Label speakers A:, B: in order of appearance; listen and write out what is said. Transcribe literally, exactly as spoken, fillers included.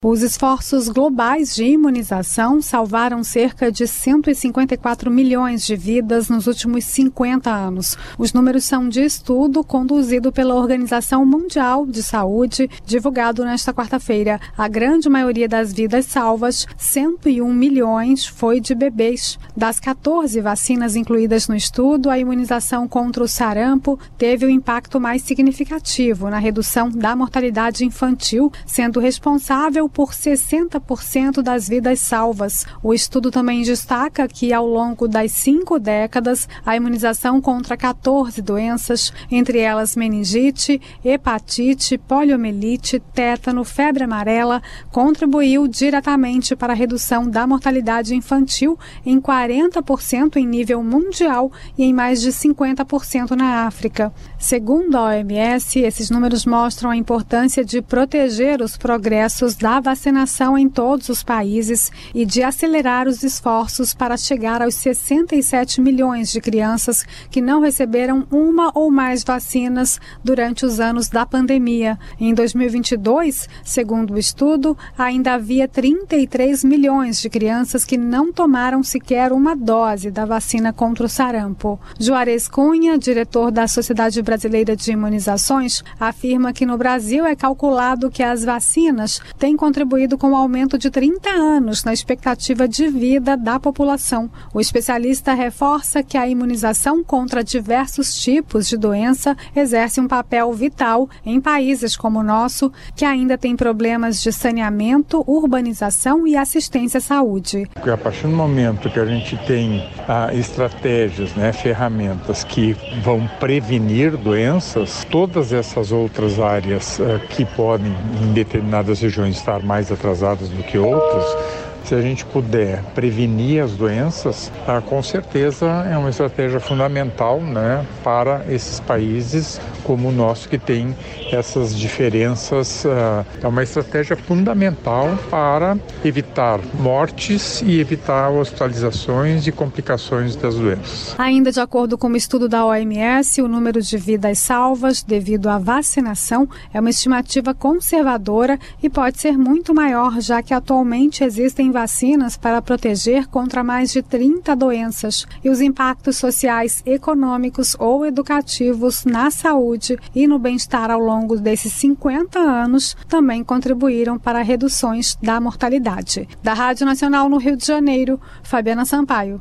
A: Os esforços globais de imunização salvaram cerca de cento e cinquenta e quatro milhões de vidas nos últimos cinquenta anos. Os números são de estudo conduzido pela Organização Mundial de Saúde, divulgado nesta quarta-feira. A grande maioria das vidas salvas, cento e um milhões, foi de bebês. Das quatorze vacinas incluídas no estudo, a imunização contra o sarampo teve o impacto mais significativo na redução da mortalidade infantil, sendo responsável por sessenta por cento das vidas salvas. O estudo também destaca que, ao longo das cinco décadas, a imunização contra quatorze doenças, entre elas meningite, hepatite, poliomielite, tétano, febre amarela, contribuiu diretamente para a redução da mortalidade infantil em quarenta por cento em nível mundial e em mais de cinquenta por cento na África. Segundo a O M S, esses números mostram a importância de proteger os progressos da vacinação em todos os países e de acelerar os esforços para chegar aos sessenta e sete milhões de crianças que não receberam uma ou mais vacinas durante os anos da pandemia. Em dois mil e vinte e dois, segundo o estudo, ainda havia trinta e três milhões de crianças que não tomaram sequer uma dose da vacina contra o sarampo. Juarez Cunha, diretor da Sociedade Brasileira de Imunizações, afirma que no Brasil é calculado que as vacinas têm contribuído com o aumento de trinta anos na expectativa de vida da população. O especialista reforça que a imunização contra diversos tipos de doença exerce um papel vital em países como o nosso, que ainda tem problemas de saneamento, urbanização e assistência à saúde.
B: A partir do momento que a gente tem ah, estratégias, né, ferramentas que vão prevenir doenças, todas essas outras áreas ah, que podem, em determinadas regiões, estar mais atrasadas do que outras, se a gente puder prevenir as doenças, ah, com certeza é uma estratégia fundamental, né, para esses países como o nosso, que tem essas diferenças. Ah, é uma estratégia fundamental para evitar mortes e evitar hospitalizações e complicações das doenças.
A: Ainda de acordo com o estudo da O M S, o número de vidas salvas devido à vacinação é uma estimativa conservadora e pode ser muito maior, já que atualmente existem vacinas para proteger contra mais de trinta doenças, e os impactos sociais, econômicos ou educativos na saúde e no bem-estar ao longo desses cinquenta anos também contribuíram para reduções da mortalidade. Da Rádio Nacional no Rio de Janeiro, Fabiana Sampaio.